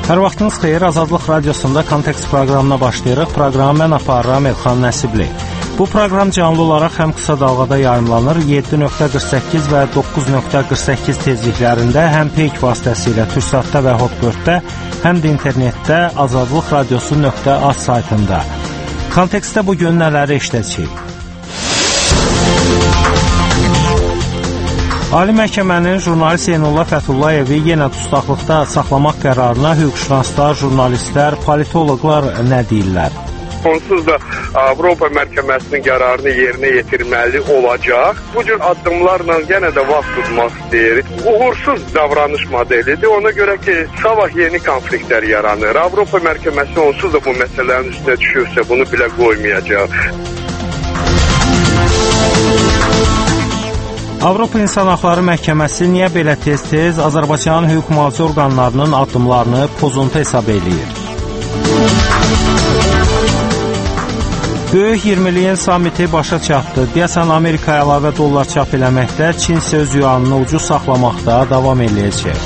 Hər vaxtınız xeyir, Azadlıq Radiosunda Kontekst proqramına başlayırıq. Proqramı mən aparıram Elxan Nəsibli. Bu proqram canlı olaraq həm qısa dalğada yayımlanır, 7.48 və 9.48 tezliklərində, həm peyk vasitəsilə Türksatda və Hotbird-də, həm də internetdə azadlıqradiosu.az saytında. Kontekstdə bugün nələri işləyəcəyik? Ali Məhkəmənin jurnalist Zeynullah Fəthullayevi yenə dustaqlıqda saxlamaq qərarına hüquqşünaslar, jurnalistlər, politoloqlar nə deyirlər? Onsuz da Avropa Məhkəməsinin qərarını yerinə yetirməli olacaq. Bu cür addımlarla yenə də vaxt tutmaq istəyir. Uğursuz davranış modelidir. Ona görə ki, sabah yeni konfliktlər yaranır. Avropa Məhkəməsi onsuz da bu məsələnin üstünə düşürsə bunu bilə qoymayacaq. Avropa İnsan Haqları Məhkəməsi niyə belə tez-tez Azərbaycanın hüquq-mühafizə orqanlarının addımlarını pozuntu hesab eləyir? Böyük 20-liyin samiti başa çatdı. Deyəsən Amerika əlavə dollar çap eləməkdə, Çin isə öz yuanını ucuz saxlamaqda davam eləyəcək.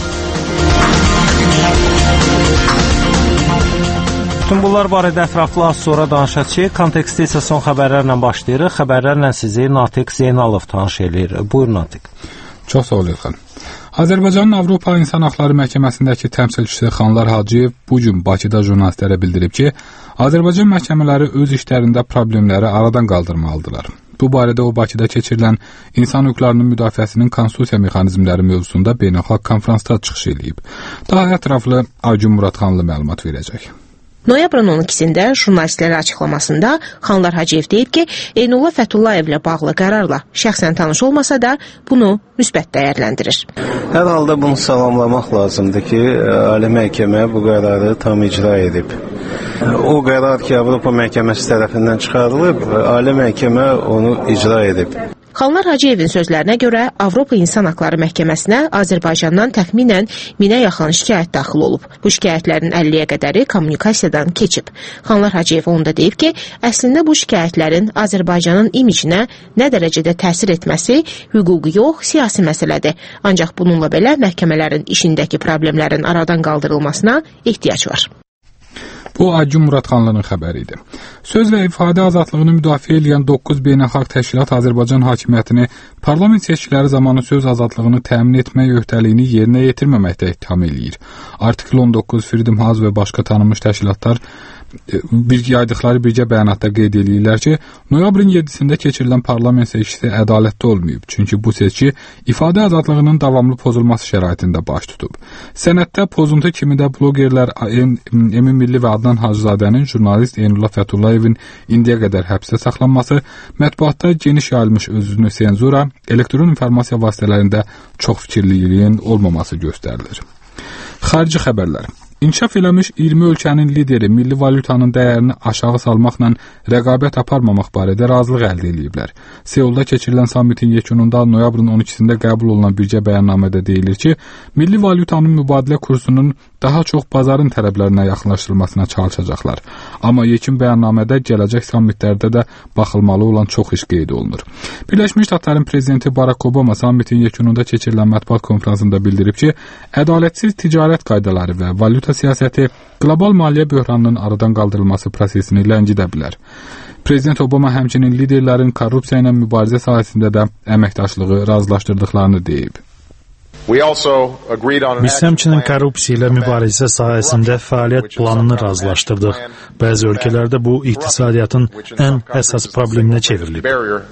Bütün bunlar barədə ətraflı az sonra danışacağıq. Kontekstdə isə son xəbərlərlə başlayırıq. Xəbərlərlə sizi Natiq Zeynalov tanış eləyir. Buyur Natiq. Çox sağ ol Elxan. Azərbaycanın Avropa İnsan Haqları Məhkəməsindəki təmsilçisi Xanlar Hacıyev bu gün Bakıda jurnalistlərə bildirib ki, Azərbaycan məhkəmələri öz işlərində problemləri aradan qaldırmalıdırlar. Bu barədə o Bakıda keçirilən insan hüquqlarının müdafiəsinin konstitusiya mexanizmləri mövzusunda beynəlxalq konfransda çıxış edib. Daha ətraflı Aygün Muradxanlı məlumat verəcək. Noyabrın 12-sində jurnalistlərə açıqlamasında Xanlar Hacıyev deyib ki, Zeynullah Fətullayevlə bağlı qərarla şəxsən tanış olmasa da bunu müsbət dəyərləndirir. Hər halda bunu salamlamaq lazımdır ki, Ali Məhkəmə bu qərarı tam icra edib. O qərar ki, Avropa Məhkəməsi tərəfindən çıxarılıb, Ali Məhkəmə onu icra edib. Xanlar Hacıyevin sözlərinə görə Avropa İnsan Haqları Məhkəməsinə Azərbaycandan təxminən 1000-ə yaxın şikayət daxil olub. Bu şikayətlərin 50-yə qədəri kommunikasiyadan keçib. Xanlar Hacıyev onda deyib ki, əslində bu şikayətlərin Azərbaycanın imicinə nə dərəcədə təsir etməsi hüquqi yox, siyasi məsələdir. Ancaq bununla belə məhkəmələrin işindəki problemlərin aradan qaldırılmasına ehtiyac var. Bu Aygün Muradxanlının xəbəri idi. Söz və ifadə azadlığını müdafiə edən 9 beynəlxalq təşkilat Azərbaycan hakimiyyətini parlament seçkiləri zamanı söz azadlığını təmin etmək öhdəliyini yerinə yetirməməkdə ittiham eləyir. Artikl 19 Freedom House və başqa tanınmış təşkilatlar yaydıqları birgə bəyanatda qeyd edirlər ki, noyabrın 7-sində keçirilən parlament seçkisi ədalətli olmayıb, çünki bu seçki ifadə azadlığının davamlı pozulması şəraitində baş tutub. Sənəddə pozuntu kimi də blogerlər Emin Milli və Adnan Hacızadənin jurnalist Zeynullah Fətullayevin indiyə qədər həbsdə saxlanması, mətbuatda geniş yayılmış özünü senzura, elektron informasiya vasitələrində çox fikirliliyin olmaması göstərilir. Xarici xəbərlər. İnkişaf eləmiş 20 ölkənin lideri milli valyutanın dəyərini aşağı salmaqla rəqabət aparmamaq barədə razılıq əldə ediblər. Seulda keçirilən samitin yekununda noyabrın 12-sində qəbul olunan birgə bəyannamədə deyilir ki, milli valyutanın mübadilə kursunun daha çox bazarın tələblərinə yaxınlaşdırılmasına çalışacaqlar. Amma yekun bəyannamədə gələcək samitlərdə də baxılmalı olan çox iş qeyd olunur. Birləşmiş Ştatların prezidenti Barack Obama samitin yekununda keçirilən mətbuat konfransında bildirib ki, ədalətsiz ticarət qaydaları və valyuta siyasəti qlobal maliyyə böhranının aradan qaldırılması prosesini ləngidə bilər. Prezident Obama həmçinin liderlərin korrupsiya ilə mübarizə sahəsində də əməkdaşlığı razılaşdırdıqlarını deyib. Biz həmçinin korrupsiya ilə mübarizə sahəsində fəaliyyət planını razılaşdırdıq. Bəzi ölkələrdə bu iqtisadiyyatın ən əsas probleminə çevrilib.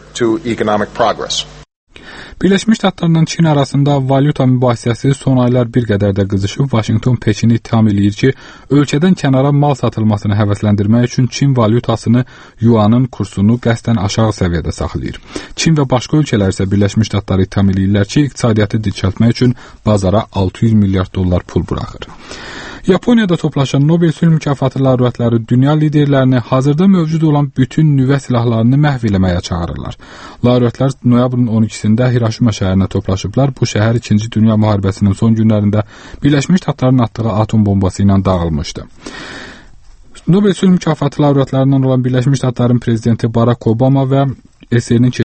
Birləşmiş Ştatlarla Çin arasında valyuta mübahisəsi son aylar bir qədər də qızışıb. Vaşinqton Peçini ittiham eləyir ki, ölkədən kənara mal satılmasını həvəsləndirmək üçün Çin valyutasını, yuanın kursunu qəsdən aşağı səviyyədə saxlayır. Çin və başqa ölkələr isə Birləşmiş Ştatları ittiham eləyirlər ki, iqtisadiyyatı dirçəltmək üçün bazara 600 milyard dollar pul buraxır. Yaponiyada toplaşan Nobel sülh mükafatı laureatları dünya liderlərini hazırda mövcud olan bütün nüvə silahlarını məhv eləməyə çağırırlar. Laureatlar noyabrın 12-sində Hiroşima şəhərinə toplaşıblar. Bu şəhər 2-ci Dünya müharibəsinin son günlərində Birləşmiş Ştatların atdığı atom bombası ilə dağılmışdı. Nobel sülh mükafatı laureatlarından olan Birləşmiş Ştatların prezidenti Barack Obama və SR-nin